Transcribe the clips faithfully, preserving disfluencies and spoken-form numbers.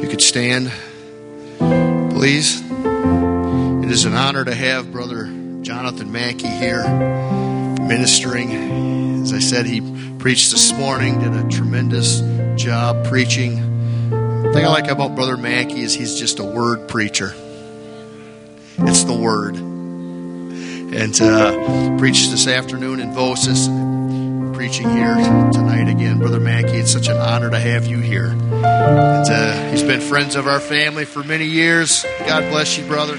you could stand, please. It is an honor to have Brother Jonathan Mackey here ministering. As I said, he preached this morning, did a tremendous job preaching. The thing I like about Brother Mackey is he's just a word preacher. It's the word. And uh, preached this afternoon in Vosis, preaching here tonight again. Brother Mackey, it's such an honor to have you here. And uh, he's been friends of our family for many years. God bless you, brother.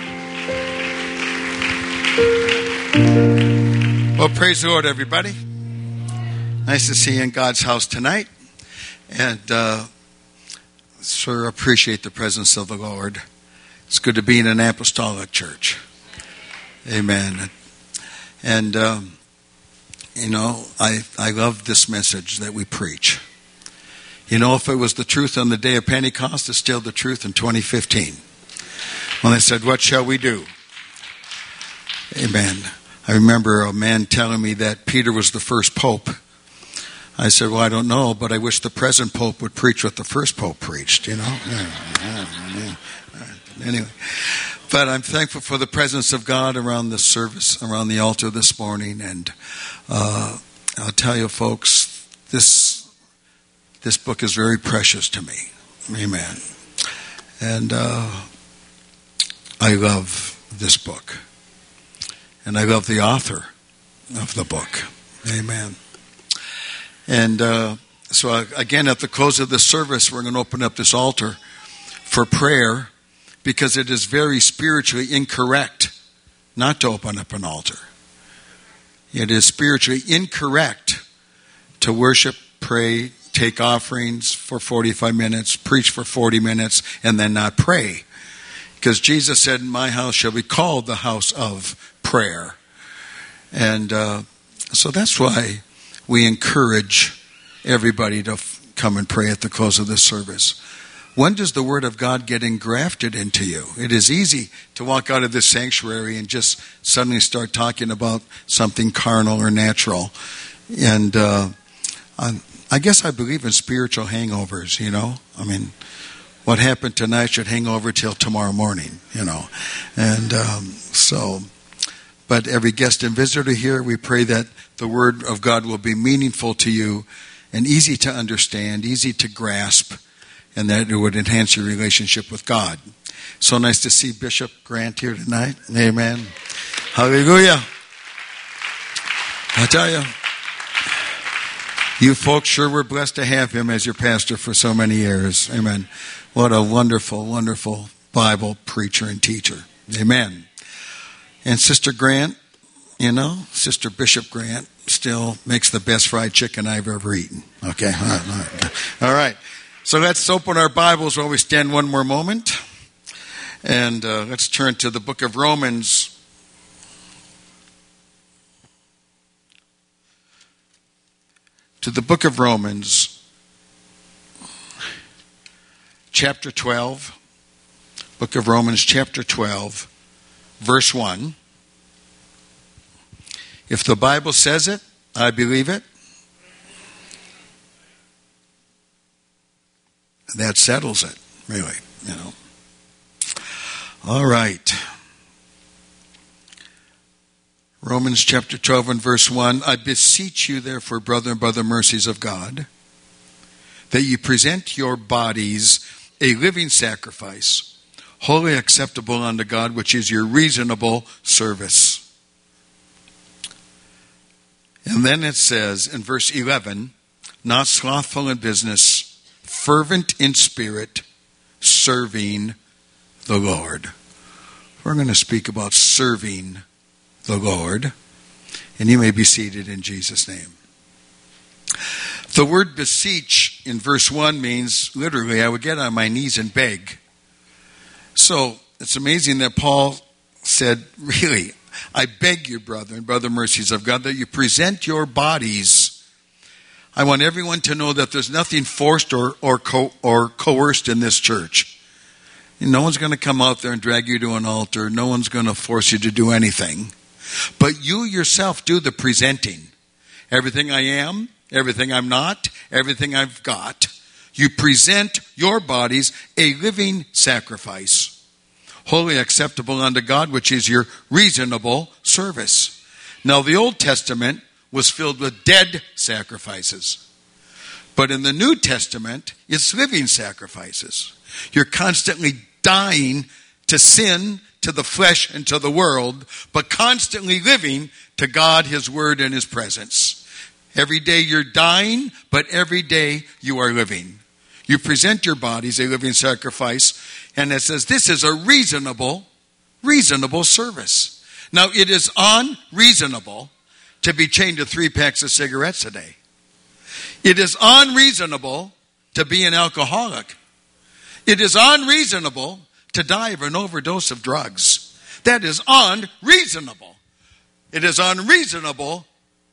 Well, praise the Lord, everybody. Nice to see you in God's house tonight. And uh, sure appreciate the presence of the Lord. It's good to be in an apostolic church. Amen. And, um, you know, I, I love this message that we preach. You know, if it was the truth on the day of Pentecost, it's still the truth in twenty fifteen. When they said, what shall we do? Amen. I remember a man telling me that Peter was the first pope. I said, well, I don't know, but I wish the present pope would preach what the first pope preached, you know. Anyway, but I'm thankful for the presence of God around this service, around the altar this morning. And uh, I'll tell you, folks, this this book is very precious to me. Amen. And uh, I love this book. And I love the author of the book. Amen. And uh, so again, at the close of this service, we're going to open up this altar for prayer, because it is very spiritually incorrect not to open up an altar. It is spiritually incorrect to worship, pray, take offerings for forty-five minutes, preach for forty minutes, and then not pray. Because Jesus said, my house shall be called the house of prayer. And uh, so that's why we encourage everybody to f- come and pray at the close of this service. When does the Word of God get engrafted into you? It is easy to walk out of this sanctuary and just suddenly start talking about something carnal or natural. And uh, I guess I believe in spiritual hangovers, you know. I mean, what happened tonight should hang over till tomorrow morning, you know. And um, so, but every guest and visitor here, we pray that the Word of God will be meaningful to you and easy to understand, easy to grasp, and that it would enhance your relationship with God. So nice to see Bishop Grant here tonight. Amen. Hallelujah. I tell you, you folks sure were blessed to have him as your pastor for so many years. Amen. What a wonderful, wonderful Bible preacher and teacher. Amen. And Sister Grant, you know, Sister Bishop Grant still makes the best fried chicken I've ever eaten. Okay. All right. All right. All right. So let's open our Bibles while we stand one more moment. And uh, let's turn to the book of Romans. To the book of Romans, chapter twelve. Book of Romans, chapter twelve, verse one. If the Bible says it, I believe it. That settles it, really, you know. All right. Romans chapter twelve and verse one. I beseech you, therefore, brother and brother, mercies of God, that you present your bodies a living sacrifice, wholly acceptable unto God, which is your reasonable service. And then it says in verse eleven, not slothful in business, fervent in spirit, serving the Lord. We're going to speak about serving the Lord. And you may be seated in Jesus' name. The word beseech in verse one means, literally, I would get on my knees and beg. So it's amazing that Paul said, really, I beg you, brother and brother, mercies of God, that you present your bodies. I want everyone to know that there's nothing forced or or, co- or coerced in this church. No one's going to come out there and drag you to an altar. No one's going to force you to do anything. But you yourself do the presenting. Everything I am, everything I'm not, everything I've got, you present your bodies a living sacrifice, wholly acceptable unto God, which is your reasonable service. Now, the Old Testament was filled with dead sacrifices. But in the New Testament, it's living sacrifices. You're constantly dying to sin, to the flesh, and to the world, but constantly living to God, His Word, and His presence. Every day you're dying, but every day you are living. You present your bodies a living sacrifice, and it says this is a reasonable, reasonable service. Now, it is unreasonable to be chained to three packs of cigarettes a day. It is unreasonable to be an alcoholic. It is unreasonable to die of an overdose of drugs. That is unreasonable. It is unreasonable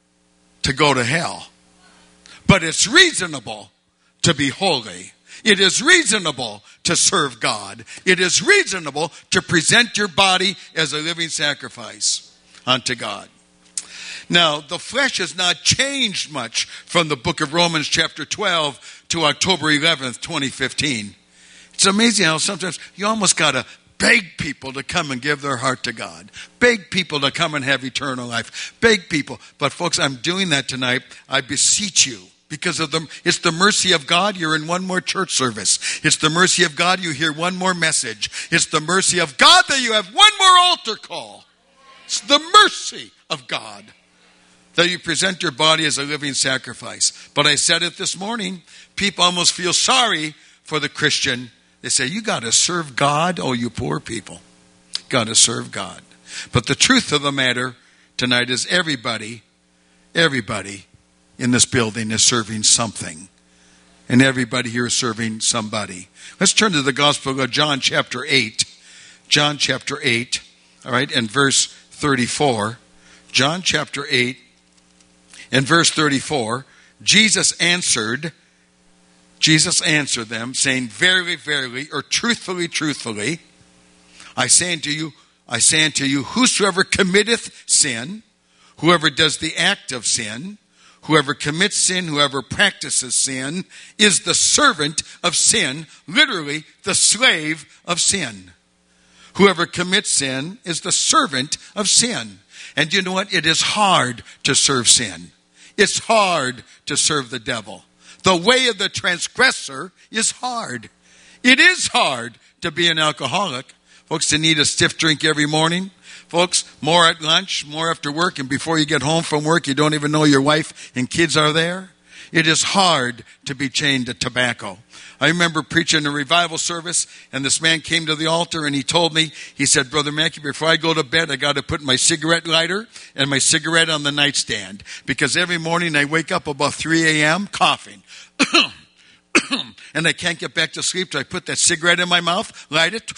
to go to hell. But it's reasonable to be holy. It is reasonable to serve God. It is reasonable to present your body as a living sacrifice unto God. Now, the flesh has not changed much from the book of Romans chapter twelve to October eleventh, twenty fifteen. It's amazing how sometimes you almost got to beg people to come and give their heart to God. Beg people to come and have eternal life. Beg people. But folks, I'm doing that tonight. I beseech you. Because of the, it's the mercy of God, you're in one more church service. It's the mercy of God, you hear one more message. It's the mercy of God that you have one more altar call. It's the mercy of God that you present your body as a living sacrifice. But I said it this morning, people almost feel sorry for the Christian. They say, you got to serve God? Oh, you poor people. Got to serve God. But the truth of the matter tonight is everybody, everybody in this building is serving something. And everybody here is serving somebody. Let's turn to the Gospel of John chapter eight. John chapter eight, all right, and verse thirty-four. John chapter eight and verse thirty-four. Jesus answered, Jesus answered them, saying, verily, verily, or truthfully, truthfully, I say unto you, I say unto you, whosoever committeth sin, whoever does the act of sin, whoever commits sin, whoever practices sin, is the servant of sin, literally the slave of sin. Whoever commits sin is the servant of sin. And you know what? It is hard to serve sin. It's hard to serve the devil. The way of the transgressor is hard. It is hard to be an alcoholic. Folks, to need a stiff drink every morning. Folks, more at lunch, more after work, and before you get home from work, you don't even know your wife and kids are there. It is hard to be chained to tobacco. I remember preaching a revival service, and this man came to the altar, and he told me, he said, Brother Mackey, before I go to bed, I got to put my cigarette lighter and my cigarette on the nightstand, because every morning I wake up about three a.m. coughing. And I can't get back to sleep, so I put that cigarette in my mouth, light it,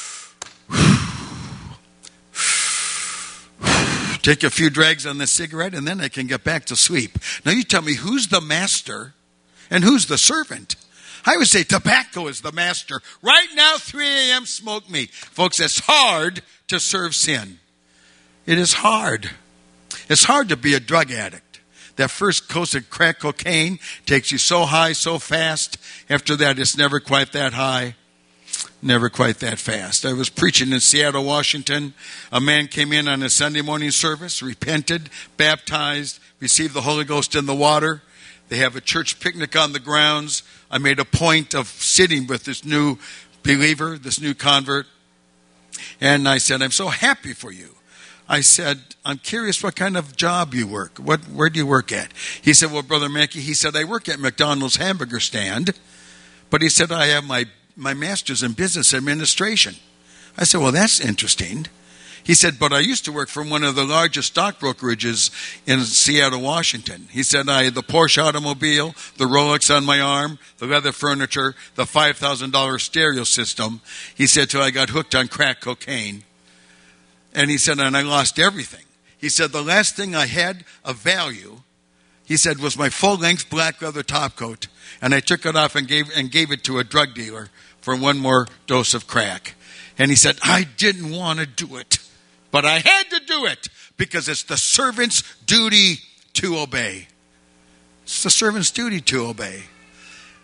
take a few drags on the cigarette, and then I can get back to sleep. Now you tell me, who's the master and who's the servant? I would say tobacco is the master. Right now, three a.m., smoke me. Folks, it's hard to serve sin. It is hard. It's hard to be a drug addict. That first course of crack cocaine takes you so high, so fast. After that, it's never quite that high. Never quite that fast. I was preaching in Seattle, Washington. A man came in on a Sunday morning service, repented, baptized, received the Holy Ghost in the water. They have a church picnic on the grounds. I made a point of sitting with this new believer, this new convert. And I said, I'm so happy for you. I said, I'm curious what kind of job you work. What, where do you work at? He said, well, Brother Mackey, he said, I work at McDonald's hamburger stand. But he said, I have my my master's in business administration. I said, well, that's interesting. He said, but I used to work for one of the largest stock brokerages in Seattle, Washington. He said, I had the Porsche automobile, the Rolex on my arm, the leather furniture, the five thousand dollars stereo system. He said, till I got hooked on crack cocaine. And he said, and I lost everything. He said, the last thing I had of value, he said, was my full-length black leather top coat. And I took it off and gave and gave it to a drug dealer for one more dose of crack. And he said, I didn't want to do it, but I had to do it because it's the servant's duty to obey. It's the servant's duty to obey.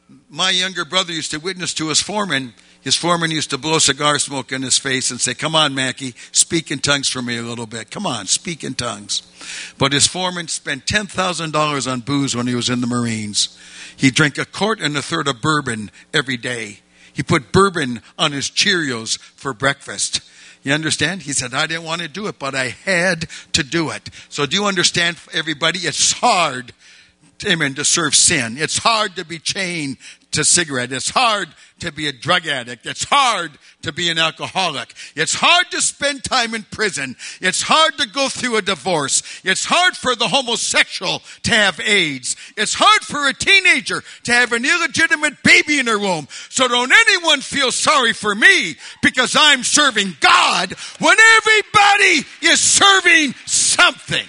my younger brother used to witness to his foreman. His foreman used to blow cigar smoke in his face and say, come on, Mackie, speak in tongues for me a little bit. Come on, speak in tongues. But his foreman spent ten thousand dollars on booze when he was in the Marines. He drank a quart and a third of bourbon every day. He put bourbon on his Cheerios for breakfast. You understand? He said, I didn't want to do it, but I had to do it. So do you understand, everybody? It's hard, amen, to serve sin. It's hard to be chained to cigarette. It's hard to be a drug addict. It's hard to be an alcoholic. It's hard to spend time in prison. It's hard to go through a divorce. It's hard for the homosexual to have AIDS. It's hard for a teenager to have an illegitimate baby in her womb. So don't anyone feel sorry for me because I'm serving God when everybody is serving something.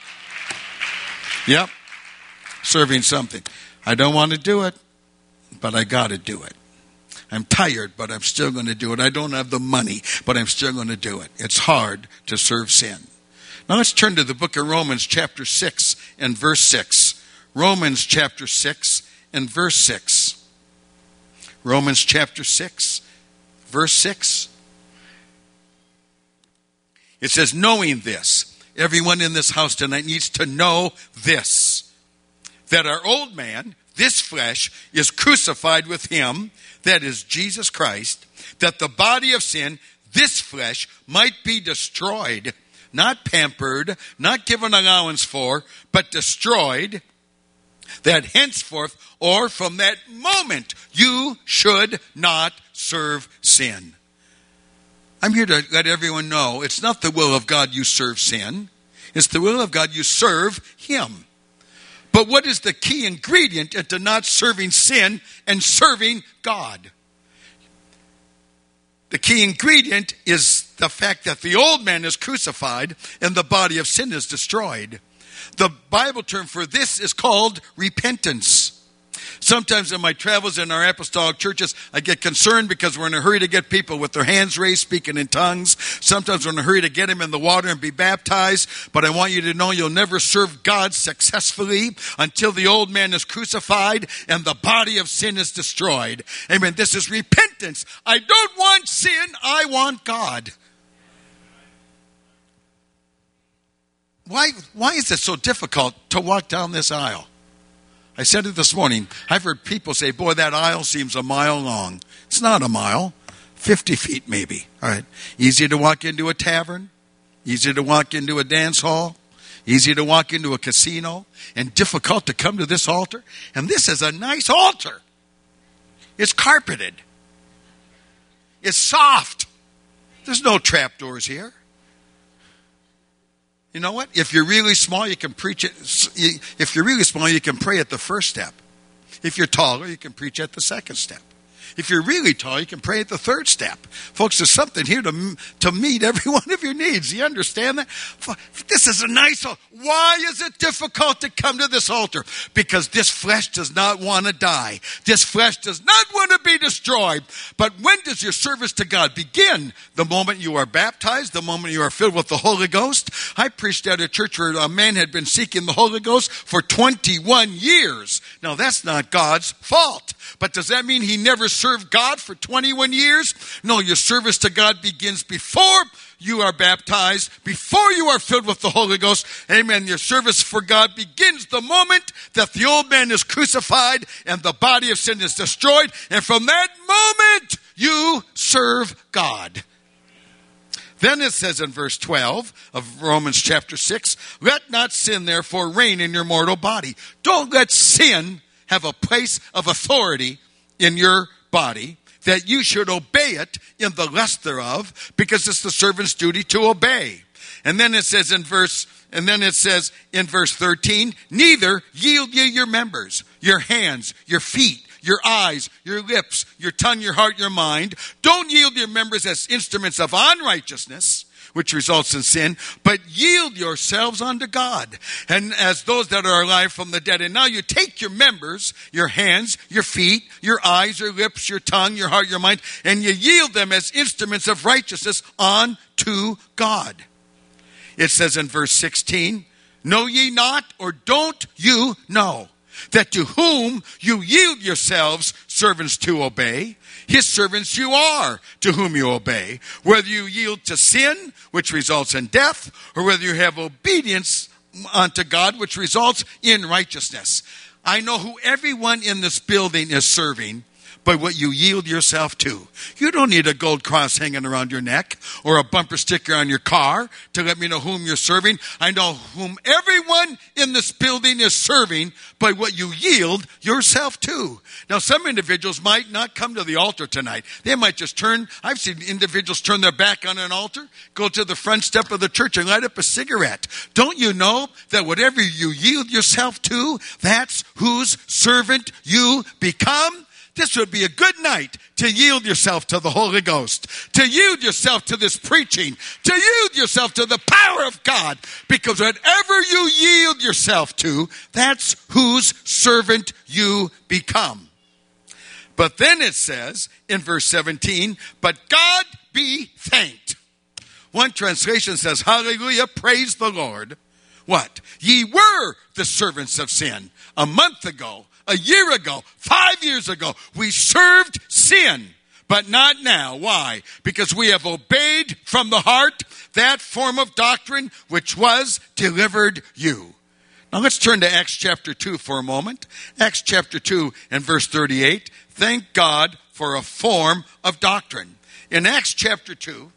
Yep, serving something. I don't want to do it, but I got to do it. I'm tired, but I'm still going to do it. I don't have the money, but I'm still going to do it. It's hard to serve sin. Now let's turn to the book of Romans chapter six and verse six. Romans chapter six and verse six. Romans chapter six, verse six. It says, knowing this, everyone in this house tonight needs to know this, that our old man, this flesh, is crucified with him, that is Jesus Christ, that the body of sin, this flesh, might be destroyed, not pampered, not given allowance for, but destroyed, that henceforth, or from that moment, you should not serve sin. I'm here to let everyone know it's not the will of God you serve sin. It's the will of God you serve him. But what is the key ingredient into not serving sin and serving God? The key ingredient is the fact that the old man is crucified and the body of sin is destroyed. The Bible term for this is called repentance. Sometimes in my travels in our apostolic churches, I get concerned because we're in a hurry to get people with their hands raised, speaking in tongues. Sometimes we're in a hurry to get them in the water and be baptized. But I want you to know you'll never serve God successfully until the old man is crucified and the body of sin is destroyed. Amen. This is repentance. I don't want sin. I want God. Why, why is it so difficult to walk down this aisle? I said it this morning. I've heard people say, boy, that aisle seems a mile long. It's not a mile. fifty feet maybe. All right. Easy to walk into a tavern. Easy to walk into a dance hall. Easy to walk into a casino. And difficult to come to this altar. And this is a nice altar. It's carpeted. It's soft. There's no trapdoors here. You know what? If you're really small, you can preach it. If you're really small, you can pray at the first step. If you're taller, you can preach at the second step. If you're really tall, you can pray at the third step. Folks, there's something here to, to meet every one of your needs. Do you understand that? This is a nice altar. Why is it difficult to come to this altar? Because this flesh does not want to die. This flesh does not want to be destroyed. But when does your service to God begin? The moment you are baptized, the moment you are filled with the Holy Ghost. I preached at a church where a man had been seeking the Holy Ghost for twenty-one years. Now, that's not God's fault. But does that mean he never served God for twenty-one years? No, your service to God begins before you are baptized, before you are filled with the Holy Ghost. Amen. Your service for God begins the moment that the old man is crucified and the body of sin is destroyed. And from that moment, you serve God. Then it says in verse twelve of Romans chapter six, let not sin therefore reign in your mortal body. Don't let sin have a place of authority in your body, that you should obey it in the lust thereof, because it's the servant's duty to obey. And then it says in verse, and then it says in verse thirteen, neither yield ye your members, your hands, your feet, your eyes, your lips, your tongue, your heart, your mind. Don't yield your members as instruments of unrighteousness, which results in sin, but yield yourselves unto God, and as those that are alive from the dead. And now you take your members, your hands, your feet, your eyes, your lips, your tongue, your heart, your mind, and you yield them as instruments of righteousness unto God. It says in verse sixteen, know ye not, or don't you know, that to whom you yield yourselves servants to obey, his servants you are to whom you obey, whether you yield to sin, which results in death, or whether you have obedience unto God, which results in righteousness. I know who everyone in this building is serving by what you yield yourself to. You don't need a gold cross hanging around your neck or a bumper sticker on your car to let me know whom you're serving. I know whom everyone in this building is serving by what you yield yourself to. Now, some individuals might not come to the altar tonight. They might just turn, I've seen individuals turn their back on an altar, go to the front step of the church and light up a cigarette. Don't you know that whatever you yield yourself to, that's whose servant you become? This would be a good night to yield yourself to the Holy Ghost, to yield yourself to this preaching, to yield yourself to the power of God, because whatever you yield yourself to, that's whose servant you become. But then it says in verse seventeen, but God be thanked. One translation says, hallelujah, praise the Lord. What? Ye were the servants of sin a month ago. A year ago, five years ago, we served sin, but not now. Why? Because we have obeyed from the heart that form of doctrine which was delivered you. Now let's turn to Acts chapter two for a moment. Acts chapter two and verse thirty-eight. Thank God for a form of doctrine. In Acts chapter two,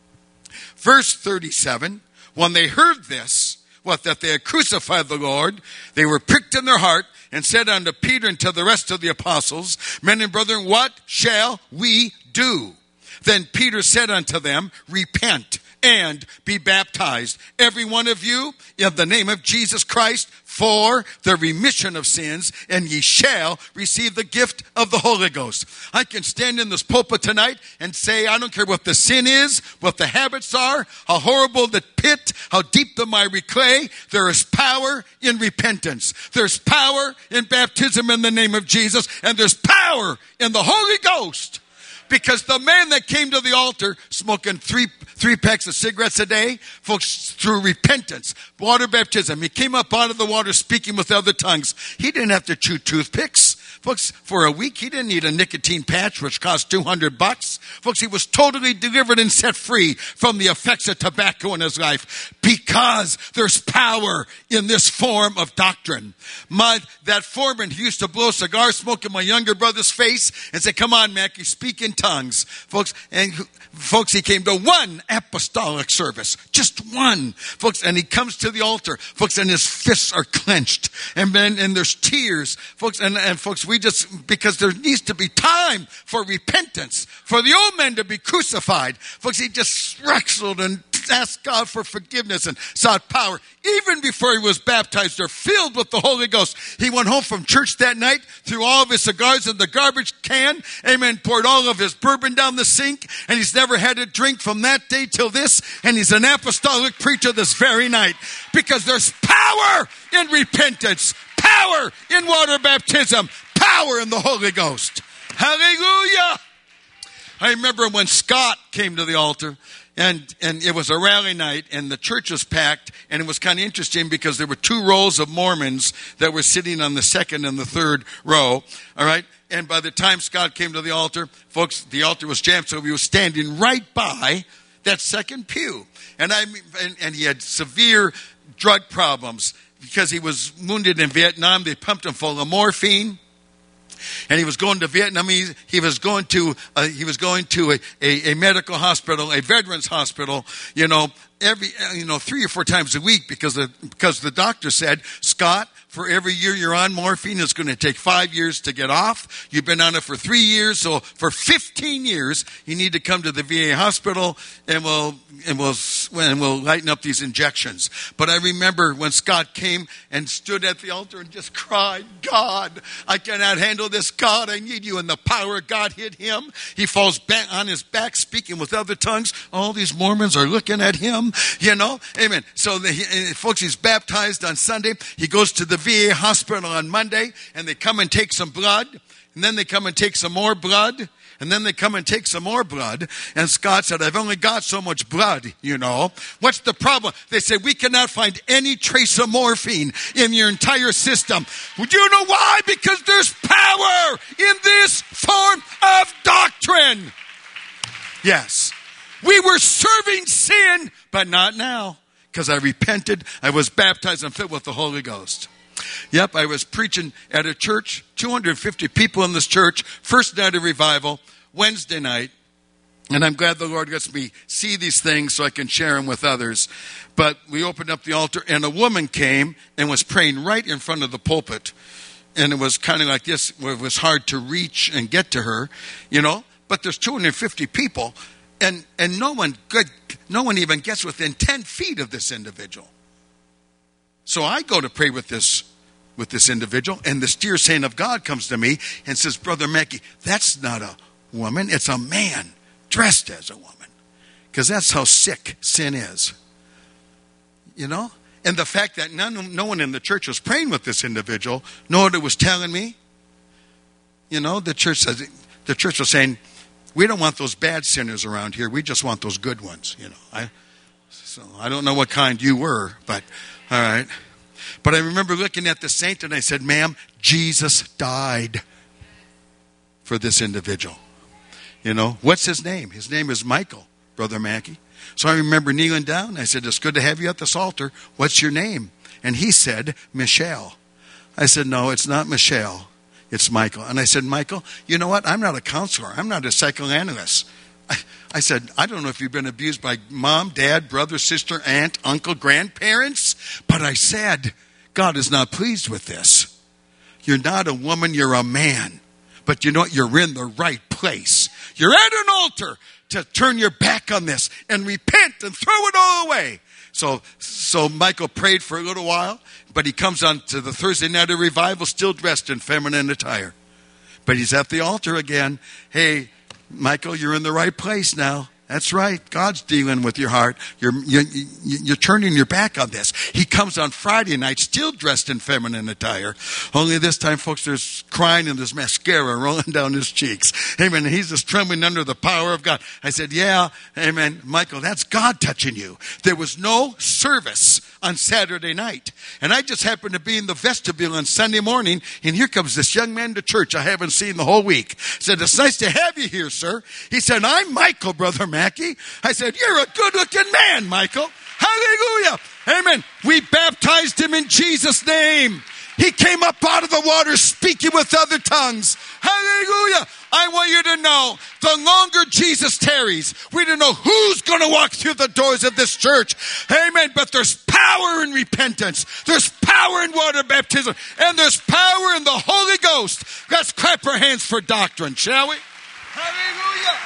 verse thirty-seven, when they heard this, what, that they had crucified the Lord, they were pricked in their heart, and said unto Peter and to the rest of the apostles, men and brethren, what shall we do? Then Peter said unto them, repent and be baptized, every one of you, in the name of Jesus Christ, for the remission of sins, and ye shall receive the gift of the Holy Ghost. I can stand in this pulpit tonight and say, I don't care what the sin is, what the habits are, how horrible the pit, how deep the miry clay, there is power in repentance. There's power in baptism in the name of Jesus, and there's power in the Holy Ghost. Because the man that came to the altar smoking three three packs of cigarettes a day, folks, through repentance, water baptism, he came up out of the water speaking with other tongues. He didn't have to chew toothpicks. Folks, for a week, he didn't need a nicotine patch, which cost two hundred bucks. Folks, he was totally delivered and set free from the effects of tobacco in his life because there's power in this form of doctrine. My, that foreman who used to blow cigar smoke in my younger brother's face and say, come on, Mackie, speak in tongues. Folks, and folks, he came to one apostolic service, just one. Folks, and he comes to the altar, folks, and his fists are clenched. And then, and there's tears. Folks, and, and folks, we just, because there needs to be time for repentance, for the old man to be crucified. Folks, he just wrestled and asked God for forgiveness and sought power. Even before he was baptized or filled with the Holy Ghost, he went home from church that night, threw all of his cigars in the garbage can, amen, poured all of his bourbon down the sink, and he's never had a drink from that day till this, and he's an apostolic preacher this very night, because there's power in repentance, power in water baptism, power in the Holy Ghost. Hallelujah! I remember when Scott came to the altar, and and it was a rally night, and the church was packed, and it was kind of interesting because there were two rows of Mormons that were sitting on the second and the third row, all right? And by the time Scott came to the altar, folks, the altar was jammed, so he was standing right by that second pew. And I and, and he had severe drug problems because he was wounded in Vietnam. They pumped him full of morphine. And he was going to Vietnam. He, he was going to uh, he was going to a, a, a medical hospital, a veterans hospital. You know, every you know three or four times a week because the because the doctor said, Scott, for every year you're on morphine, it's going to take five years to get off. You've been on it for three years, so for fifteen years you need to come to the V A hospital, and we'll and we'll and we'll lighten up these injections. But I remember when Scott came and stood at the altar and just cried, God, I cannot handle this. God, I need you. And the power of God hit him. He falls back on his back, speaking with other tongues. All these Mormons are looking at him, you know. Amen. So, the, folks, he's baptized on Sunday. He goes to the V A hospital on Monday, and they come and take some blood, and then they come and take some more blood, And then they come and take some more blood. And Scott said, I've only got so much blood, you know. What's the problem? They said, we cannot find any trace of morphine in your entire system. Do you know why? Because there's power in this form of doctrine. Yes. We were serving sin, but not now. Because I repented, I was baptized and filled with the Holy Ghost. Yep, I was preaching at a church, two hundred fifty people in this church, first night of revival, Wednesday night. And I'm glad the Lord lets me see these things so I can share them with others. But we opened up the altar, and a woman came and was praying right in front of the pulpit. And it was kind of like this, where it was hard to reach and get to her, you know. But there's two hundred fifty people, and, and no one good, no one even gets within ten feet of this individual. So I go to pray with this with this individual, and this dear saint of God comes to me and says, Brother Mackey, that's not a woman, it's a man dressed as a woman. Because that's how sick sin is. You know? And the fact that none, no one in the church was praying with this individual, know what it was telling me? You know, the church says, the church was saying, we don't want those bad sinners around here, we just want those good ones, you know. I, so I don't know what kind you were, but all right. But I remember looking at the saint and I said, ma'am, Jesus died for this individual. You know, what's his name? His name is Michael, Brother Mackey. So I remember kneeling down. I said, it's good to have you at this altar. What's your name? And he said, Michelle. I said, no, it's not Michelle. It's Michael. And I said, Michael, you know what? I'm not a counselor. I'm not a psychoanalyst. I, I said, I don't know if you've been abused by mom, dad, brother, sister, aunt, uncle, grandparents. But I said, God is not pleased with this. You're not a woman, you're a man. But you know what? You're in the right place. You're at an altar to turn your back on this and repent and throw it all away. So, so Michael prayed for a little while, but he comes on to the Thursday night of revival still dressed in feminine attire. But he's at the altar again. Hey, Michael, you're in the right place now. That's right. God's dealing with your heart. You're, you're, you're turning your back on this. He comes on Friday night still dressed in feminine attire. Only this time, folks, there's crying and there's mascara rolling down his cheeks. Amen. He's just trembling under the power of God. I said, yeah, amen. Michael, that's God touching you. There was no service on Saturday night. And I just happened to be in the vestibule on Sunday morning, and here comes this young man to church I haven't seen the whole week. I said, it's nice to have you here, sir. He said, I'm Michael, Brother Mackey. I said, you're a good-looking man, Michael. Hallelujah. Amen. We baptized him in Jesus' name. He came up out of the water speaking with other tongues. Hallelujah. I want you to know, the longer Jesus tarries, we don't know who's going to walk through the doors of this church. Amen. But there's power in repentance. There's power in water baptism. And there's power in the Holy Ghost. Let's clap our hands for doctrine, shall we? Hallelujah.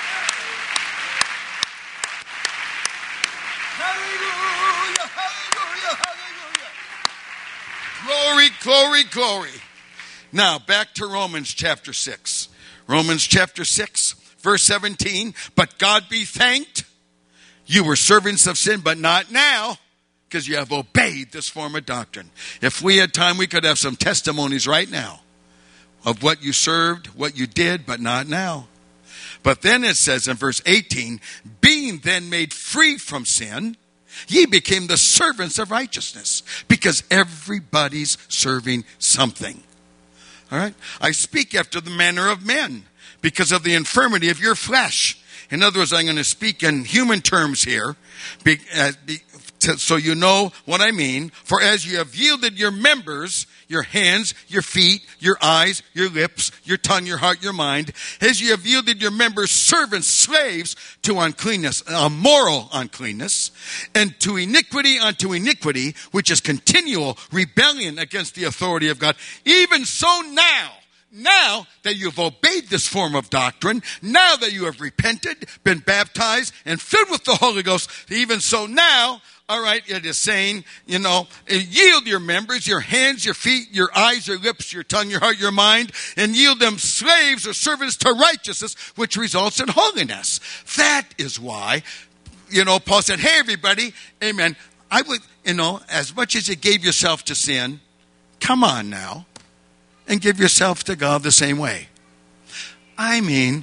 Hallelujah. Hallelujah. Hallelujah. Glory, glory, glory. Now, back to Romans chapter six. Romans chapter six, verse seventeen. But God be thanked, you were servants of sin, but not now, because you have obeyed this form of doctrine. If we had time, we could have some testimonies right now of what you served, what you did, but not now. But then it says in verse eighteen, being then made free from sin, ye became the servants of righteousness, because everybody's serving something. All right? I speak after the manner of men, because of the infirmity of your flesh. In other words, I'm going to speak in human terms here, be, uh, be, to, so you know what I mean. For as you have yielded your members, your hands, your feet, your eyes, your lips, your tongue, your heart, your mind, as you have yielded your members servants, slaves to uncleanness, a moral uncleanness, and to iniquity unto iniquity, which is continual rebellion against the authority of God. Even so now, now that you've obeyed this form of doctrine, now that you have repented, been baptized, and filled with the Holy Ghost, even so now, all right, it is saying, you know, yield your members, your hands, your feet, your eyes, your lips, your tongue, your heart, your mind, and yield them slaves or servants to righteousness, which results in holiness. That is why, you know, Paul said, hey, everybody, amen, I would, you know, as much as you gave yourself to sin, come on now, and give yourself to God the same way. I mean,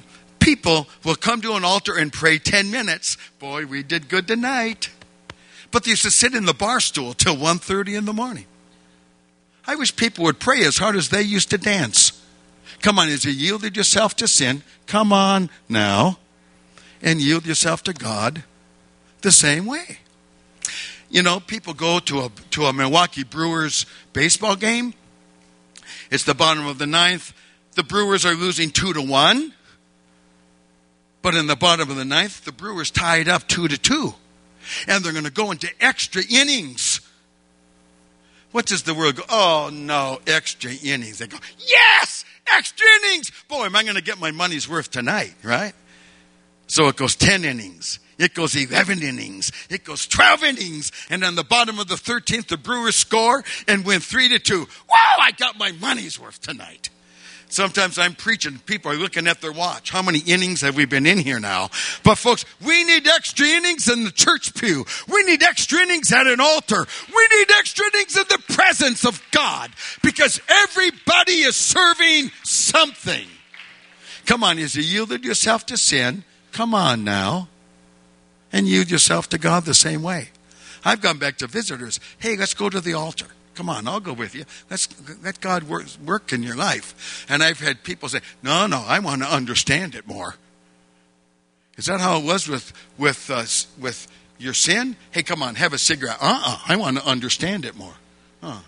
people will come to an altar and pray ten minutes. Boy, we did good tonight. But they used to sit in the bar stool till one thirty in the morning. I wish people would pray as hard as they used to dance. Come on, as you yielded yourself to sin, come on now and yield yourself to God the same way. You know, people go to a to a Milwaukee Brewers baseball game. It's the bottom of the ninth. The Brewers are losing two to one. But in the bottom of the ninth, the Brewers tied up two to two. And they're going to go into extra innings. What does the world go? Oh, no, extra innings. They go, yes, extra innings. Boy, am I going to get my money's worth tonight, right? So it goes ten innings. It goes eleven innings. It goes twelve innings. And on the bottom of the thirteenth, the Brewers score and win three to two. Wow, I got my money's worth tonight. Sometimes I'm preaching. People are looking at their watch. How many innings have we been in here now? But folks, we need extra innings in the church pew. We need extra innings at an altar. We need extra innings in the presence of God. Because everybody is serving something. Come on, as you yielded yourself to sin, come on now. And yield yourself to God the same way. I've gone back to visitors. Hey, let's go to the altar. Come on, I'll go with you. Let's let God work, work in your life. And I've had people say, no, no, I want to understand it more. Is that how it was with with uh, with your sin? Hey, come on, have a cigarette. Uh-uh, I want to understand it more. Uh.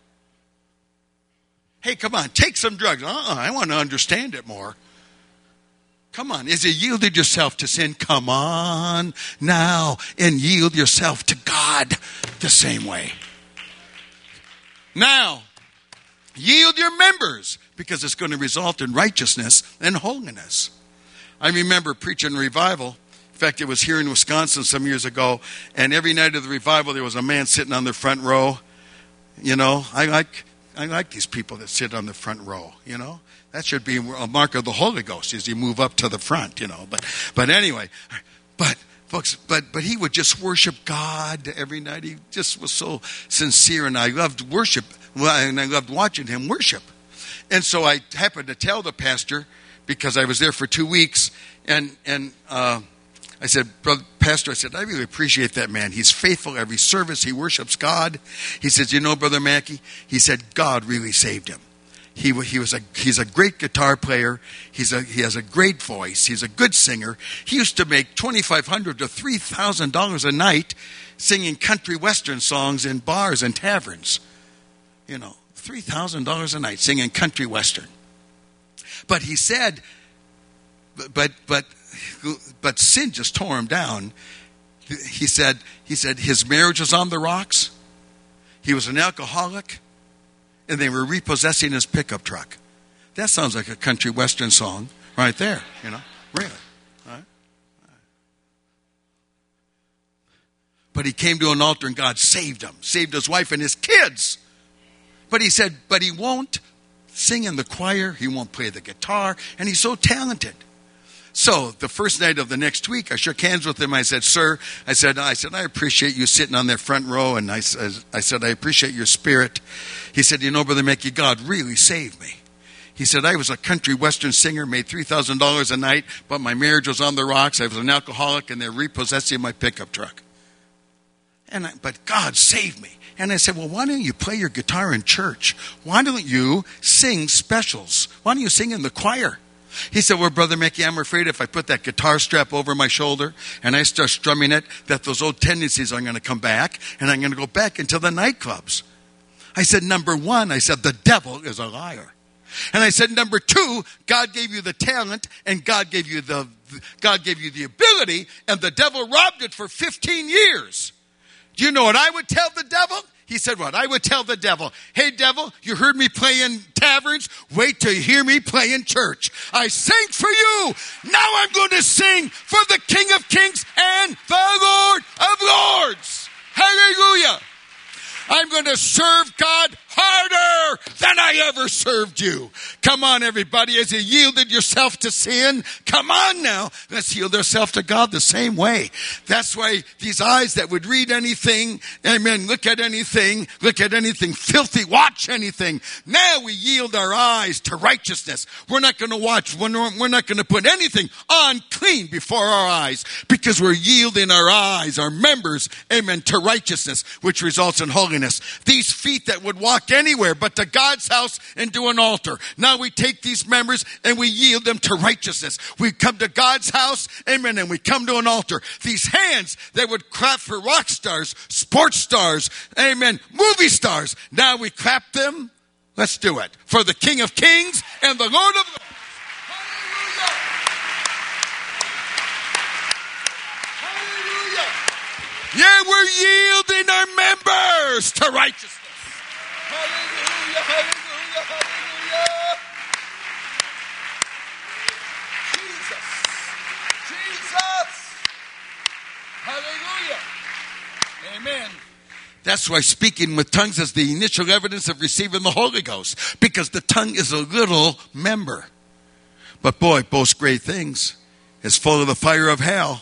Hey, come on, take some drugs. Uh-uh, I want to understand it more. Come on, as you yielded yourself to sin, come on now and yield yourself to God the same way. Now, yield your members because it's going to result in righteousness and holiness. I remember preaching revival. In fact, it was here in Wisconsin some years ago, and every night of the revival there was a man sitting on the front row. You know, I like I like these people that sit on the front row, you know. That should be a mark of the Holy Ghost as you move up to the front, you know. But but anyway, but folks, but but he would just worship God every night. He just was so sincere, and I loved worship, and I loved watching him worship. And so I happened to tell the pastor, because I was there for two weeks, and and uh, I said, Brother Pastor, I said, I really appreciate that man. He's faithful every service. He worships God. He says, you know, Brother Mackey, he said, God really saved him. He he was a he's a great guitar player. He's a he has a great voice. He's a good singer. He used to make twenty five hundred to three thousand dollars a night singing country western songs in bars and taverns. You know, three thousand dollars a night singing country western. But he said, but but but sin just tore him down. He said he said his marriage was on the rocks. He was an alcoholic. And they were repossessing his pickup truck. That sounds like a country western song right there, you know, really. Right? But he came to an altar and God saved him, saved his wife and his kids. But he said, but he won't sing in the choir, he won't play the guitar, and he's so talented. So the first night of the next week, I shook hands with him. I said, sir, I said, I said, I appreciate you sitting on that front row. And I, I said, I appreciate your spirit. He said, you know, Brother Mackey, God really saved me. He said, I was a country western singer, made three thousand dollars a night, but my marriage was on the rocks. I was an alcoholic, and they're repossessing my pickup truck. And I, but God saved me. And I said, well, why don't you play your guitar in church? Why don't you sing specials? Why don't you sing in the choir? He said, well, Brother Mickey, I'm afraid if I put that guitar strap over my shoulder and I start strumming it, that those old tendencies are going to come back, and I'm going to go back into the nightclubs. I said, number one, I said, the devil is a liar. And I said, number two, God gave you the talent, and God gave you the God gave you the ability, and the devil robbed it for fifteen years. Do you know what I would tell the devil? He said what? I would tell the devil, hey, devil, you heard me play in taverns. Wait till you hear me play in church. I sang for you. Now I'm going to sing for the King of Kings and the Lord of Lords. Hallelujah. I'm going to serve God harder than I ever served you. Come on, everybody, as you yielded yourself to sin, come on now, let's yield ourselves to God the same way. That's why these eyes that would read anything, amen, look at anything, look at anything filthy, watch anything. Now we yield our eyes to righteousness. We're not going to watch, we're not going to put anything unclean before our eyes, because we're yielding our eyes, our members, amen, to righteousness, which results in holiness. These feet that would walk anywhere but to God's house and do an altar. Now we take these members and we yield them to righteousness. We come to God's house, amen, and we come to an altar. These hands that would clap for rock stars, sports stars, amen, movie stars. Now we clap them. Let's do it for the King of Kings and the Lord of Lords. Hallelujah. Hallelujah. Yeah, we're yielding our members to righteousness. Hallelujah, hallelujah, hallelujah. Jesus, Jesus. Hallelujah. Amen. That's why speaking with tongues is the initial evidence of receiving the Holy Ghost, because the tongue is a little member. But boy, it boasts great things. It's full of the fire of hell.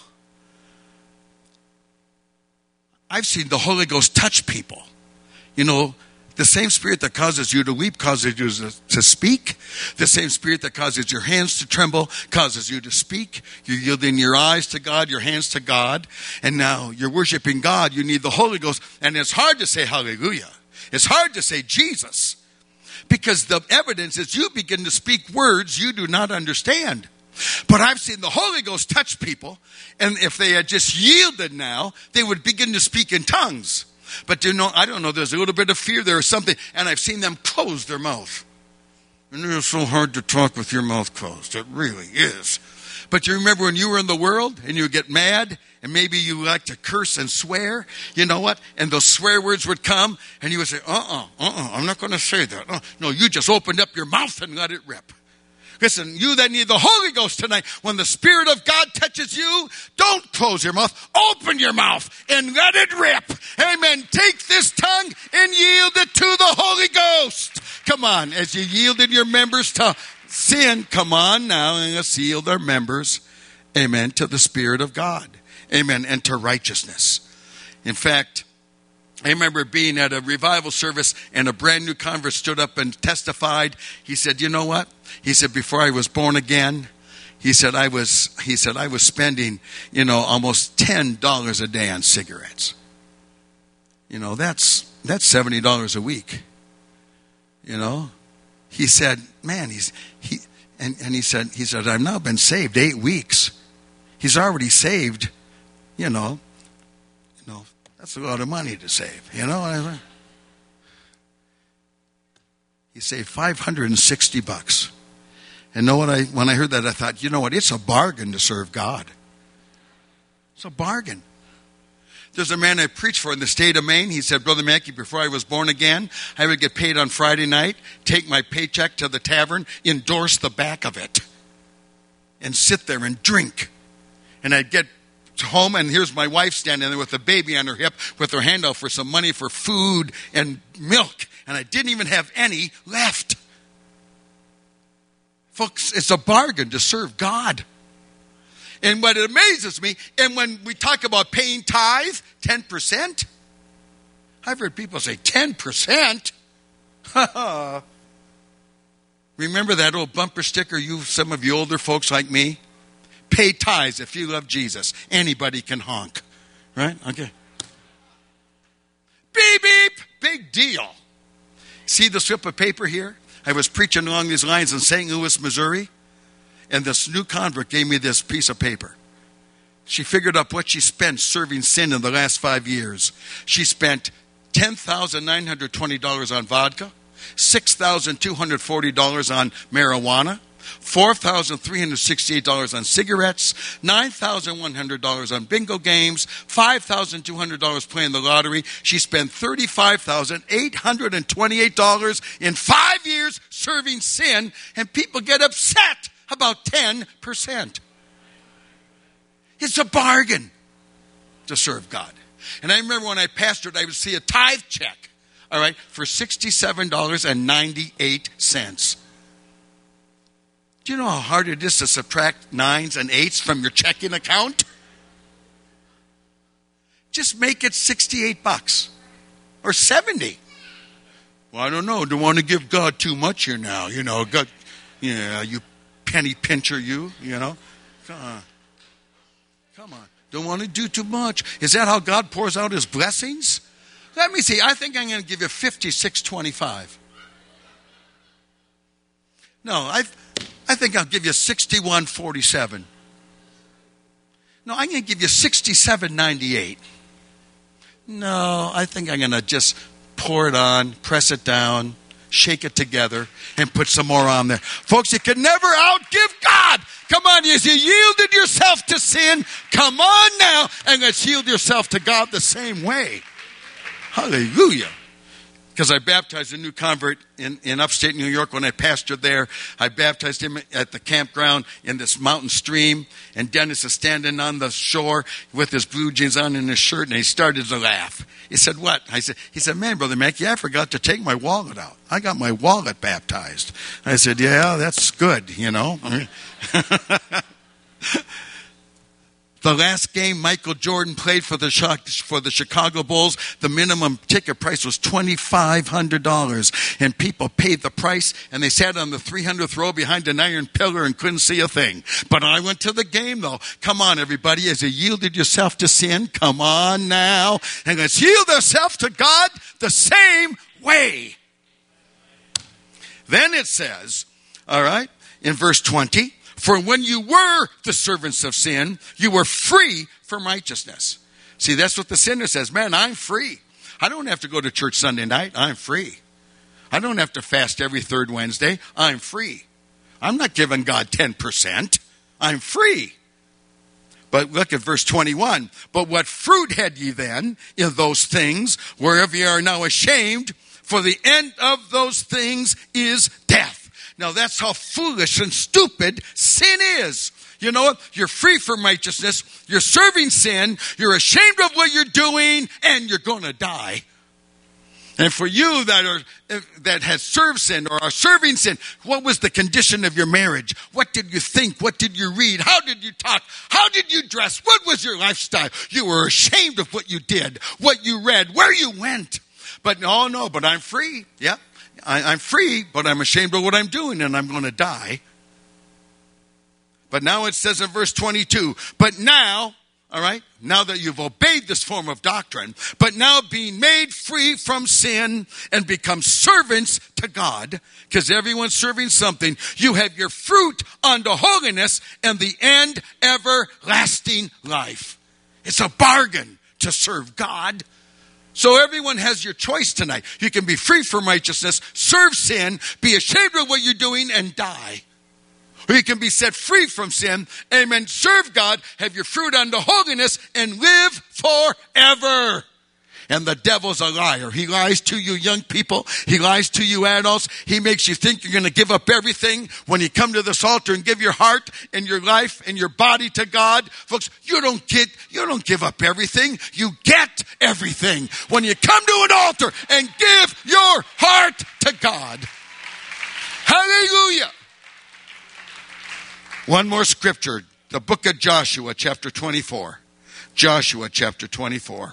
I've seen the Holy Ghost touch people. You know, the same spirit that causes you to weep causes you to speak. The same spirit that causes your hands to tremble causes you to speak. You're yielding your eyes to God, your hands to God. And now you're worshiping God. You need the Holy Ghost. And it's hard to say hallelujah. It's hard to say Jesus. Because the evidence is you begin to speak words you do not understand. But I've seen the Holy Ghost touch people. And if they had just yielded now, they would begin to speak in tongues. But you know, I don't know, there's a little bit of fear there or something, and I've seen them close their mouth. And it's so hard to talk with your mouth closed. It really is. But you remember when you were in the world and you would get mad and maybe you like to curse and swear, you know what? And those swear words would come and you would say, uh-uh, uh-uh, I'm not going to say that. Uh, no, you just opened up your mouth and let it rip. Listen, you that need the Holy Ghost tonight, when the Spirit of God touches you, don't close your mouth. Open your mouth and let it rip. Amen. Take this tongue and yield it to the Holy Ghost. Come on, as you yielded your members to sin, come on now and let's yield our members, amen, to the Spirit of God. Amen, and to righteousness. In fact, I remember being at a revival service and a brand new convert stood up and testified. He said, you know what? He said, before I was born again, he said, I was, he said, I was spending, you know, almost ten dollars a day on cigarettes. You know, that's, that's seventy dollars a week. You know, he said, man, he's, he, and, and he said, he said, I've now been saved eight weeks. He's already saved, you know, you know, that's a lot of money to save, you know. He saved five hundred sixty bucks. And know what I, when I heard that, I thought, you know what? It's a bargain to serve God. It's a bargain. There's a man I preached for in the state of Maine. He said, Brother Mackey, before I was born again, I would get paid on Friday night, take my paycheck to the tavern, endorse the back of it, and sit there and drink. And I'd get home, and here's my wife standing there with a baby on her hip with her hand out for some money for food and milk. And I didn't even have any left. Folks, it's a bargain to serve God. And what amazes me, and when we talk about paying tithe, ten percent, I've heard people say, ten percent? Remember that old bumper sticker, you, some of you older folks like me? Pay tithes if you love Jesus. Anybody can honk. Right? Okay. Beep, beep. Big deal. See the slip of paper here? I was preaching along these lines in Saint Louis, Missouri, and this new convert gave me this piece of paper. She figured up what she spent serving sin in the last five years. She spent ten thousand nine hundred twenty dollars on vodka, six thousand two hundred forty dollars on marijuana, four thousand three hundred sixty-eight dollars on cigarettes, nine thousand one hundred dollars on bingo games, five thousand two hundred dollars playing the lottery. She spent thirty-five thousand eight hundred twenty-eight dollars in five years serving sin, and people get upset about ten percent. It's a bargain to serve God. And I remember when I pastored, I would see a tithe check all right, for sixty-seven dollars and ninety-eight cents. Do you know how hard it is to subtract nines and eights from your checking account? Just make it sixty-eight bucks or seventy. Well, I don't know. Don't want to give God too much here now. You know, God, yeah, you penny pincher, you, you know. Come on. Come on. Don't want to do too much. Is that how God pours out his blessings? Let me see. I think I'm going to give you fifty-six twenty-five. No, I I think I'll give you sixty-one forty-seven. No, I'm going to give you sixty-seven ninety-eight. No, I think I'm going to just pour it on, press it down, shake it together, and put some more on there. Folks, you can never outgive God. Come on, as you yielded yourself to sin, come on now, and let's yield yourself to God the same way. Hallelujah. Because I baptized a new convert in, in upstate New York when I pastored there. I baptized him at the campground in this mountain stream. And Dennis is standing on the shore with his blue jeans on and his shirt, and he started to laugh. He said, what? I said, he said, man, Brother Mackey, I forgot to take my wallet out. I got my wallet baptized. I said, yeah, that's good, you know. The last game Michael Jordan played for the for the Chicago Bulls, the minimum ticket price was twenty-five hundred dollars. And people paid the price, and they sat on the three hundredth row behind an iron pillar and couldn't see a thing. But I went to the game, though. Come on, everybody. As you yielded yourself to sin, come on now. And let's yield ourselves to God the same way. Then it says, all right, in verse twenty, for when you were the servants of sin, you were free from righteousness. See, that's what the sinner says. Man, I'm free. I don't have to go to church Sunday night. I'm free. I don't have to fast every third Wednesday. I'm free. I'm not giving God ten percent. I'm free. But look at verse twenty-one. But what fruit had ye then in those things, whereof ye are now ashamed? For the end of those things is death. Now that's how foolish and stupid sin is. You know what? You're free from righteousness. You're serving sin. You're ashamed of what you're doing, and you're going to die. And for you that are that has served sin or are serving sin, what was the condition of your marriage? What did you think? What did you read? How did you talk? How did you dress? What was your lifestyle? You were ashamed of what you did, what you read, where you went. But no, no, but I'm free. Yeah. I, I'm free, but I'm ashamed of what I'm doing, and I'm going to die. But now it says in verse twenty-two, but now, all right, now that you've obeyed this form of doctrine, but now being made free from sin and become servants to God, because everyone's serving something, you have your fruit unto holiness and the end everlasting life. It's a bargain to serve God. So everyone has your choice tonight. You can be free from righteousness, serve sin, be ashamed of what you're doing, and die. Or you can be set free from sin, amen, serve God, have your fruit unto holiness, and live forever. And the devil's a liar. He lies to you young people. He lies to you adults. He makes you think you're going to give up everything when you come to this altar and give your heart and your life and your body to God. Folks, you don't get, you don't give up everything. You get everything when you come to an altar and give your heart to God. Hallelujah. One more scripture. The book of Joshua, chapter twenty-four. Joshua, chapter twenty-four.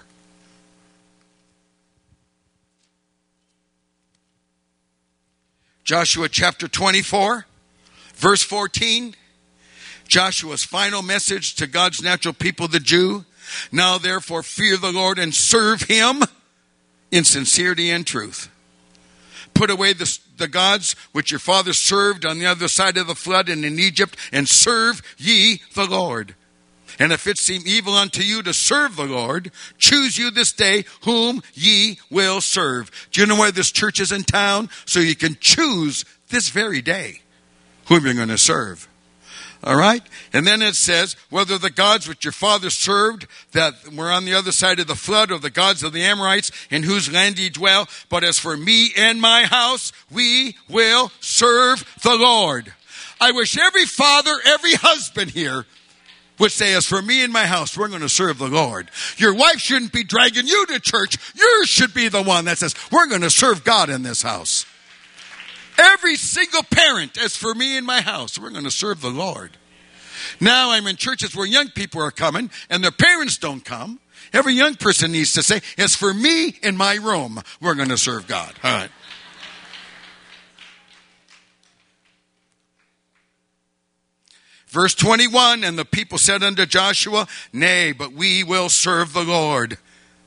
Joshua chapter twenty-four, verse fourteen. Joshua's final message to God's natural people, the Jew. Now therefore fear the Lord and serve him in sincerity and truth. Put away the, the gods which your fathers served on the other side of the flood and in Egypt, and serve ye the Lord. And if it seem evil unto you to serve the Lord, choose you this day whom ye will serve. Do you know why this church is in town? So you can choose this very day whom you're going to serve. All right? And then it says, whether the gods which your fathers served that were on the other side of the flood, or the gods of the Amorites in whose land ye dwell, but as for me and my house, we will serve the Lord. I wish every father, every husband here would say, as for me and my house, we're going to serve the Lord. Your wife shouldn't be dragging you to church. Yours should be the one that says, we're going to serve God in this house. Every single parent, as for me and my house, we're going to serve the Lord. Now I'm in churches where young people are coming and their parents don't come. Every young person needs to say, as for me and my room, we're going to serve God. All right. Verse twenty-one, and the people said unto Joshua, nay, but we will serve the Lord.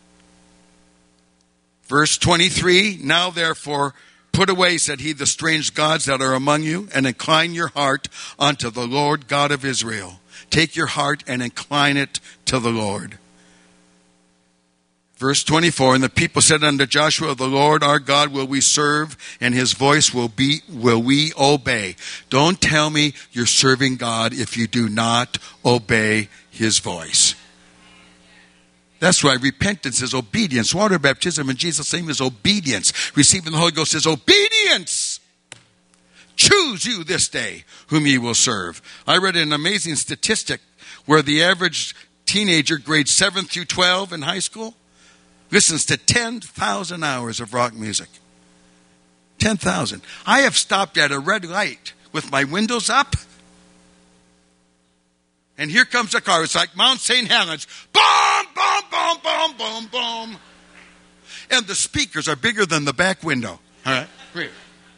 Verse twenty-three, now therefore put away, said he, the strange gods that are among you, and incline your heart unto the Lord God of Israel. Take your heart and incline it to the Lord. Verse twenty-four, and the people said unto Joshua, the Lord our God will we serve, and his voice will be will we obey. Don't tell me you're serving God if you do not obey his voice. That's why repentance is obedience. Water baptism in Jesus' name is obedience. Receiving the Holy Ghost is obedience. Choose you this day whom ye will serve. I read an amazing statistic where the average teenager, grades seven through twelve in high school, listens to ten thousand hours of rock music. ten thousand. I have stopped at a red light with my windows up. And here comes a car. It's like Mount Saint Helens. Boom, boom, boom, boom, boom, boom. And the speakers are bigger than the back window. All right? Great.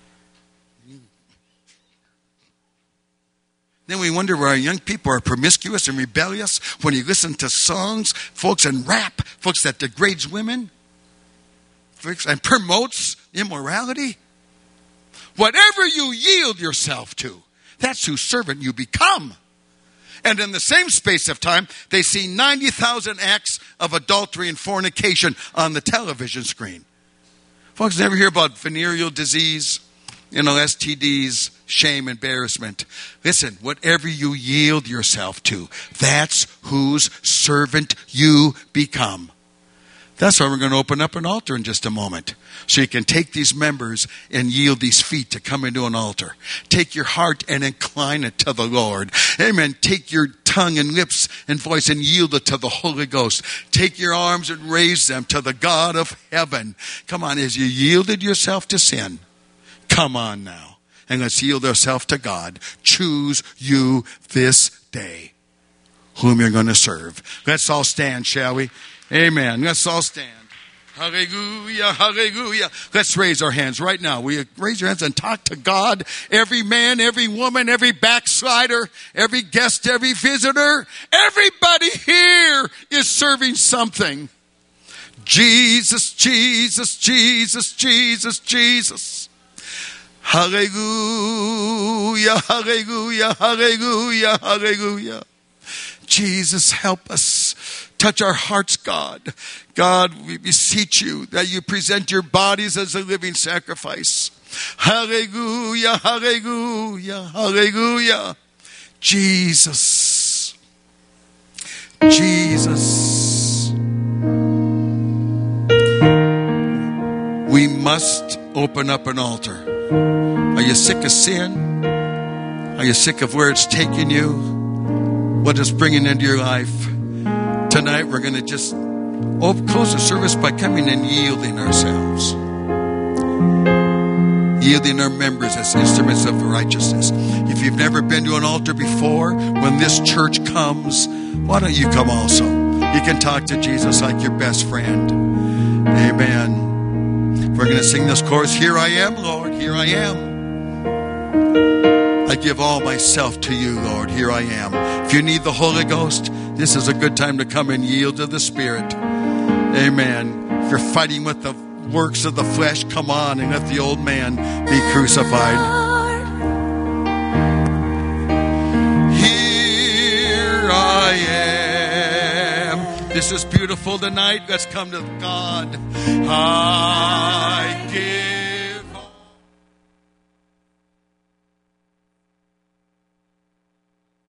Then we wonder why our young people are promiscuous and rebellious when you listen to songs, folks, and rap, folks, that degrades women, folks, and promotes immorality. Whatever you yield yourself to, that's whose servant you become. And in the same space of time, they see ninety thousand acts of adultery and fornication on the television screen. Folks, never hear about venereal disease, you know, S T Ds, shame, embarrassment. Listen, whatever you yield yourself to, that's whose servant you become. That's why we're going to open up an altar in just a moment. So you can take these members and yield these feet to come into an altar. Take your heart and incline it to the Lord. Amen. Take your tongue and lips and voice and yield it to the Holy Ghost. Take your arms and raise them to the God of heaven. Come on, as you yielded yourself to sin, come on now. And let's yield ourselves to God. Choose you this day whom you're going to serve. Let's all stand, shall we? Amen. Let's all stand. Hallelujah, hallelujah. Let's raise our hands right now. We raise your hands and talk to God. Every man, every woman, every backslider, every guest, every visitor, everybody here is serving something. Jesus, Jesus, Jesus, Jesus, Jesus. Hallelujah, hallelujah, hallelujah, hallelujah. Jesus, help us. Touch our hearts, God. God, we beseech you that you present your bodies as a living sacrifice. Hallelujah, hallelujah, hallelujah. Jesus. Jesus. We must open up an altar. Are you sick of sin? Are you sick of where it's taking you? What it's bringing into your life? Tonight we're going to just close the service by coming and yielding ourselves. Yielding our members as instruments of righteousness. If you've never been to an altar before, when this church comes, why don't you come also? You can talk to Jesus like your best friend. Amen. We're going to sing this chorus. Here I am, Lord. Here I am. I give all myself to you, Lord. Here I am. If you need the Holy Ghost, this is a good time to come and yield to the Spirit. Amen. If you're fighting with the works of the flesh, come on and let the old man be crucified. Here I am. This is beautiful tonight. Let's come to God. I give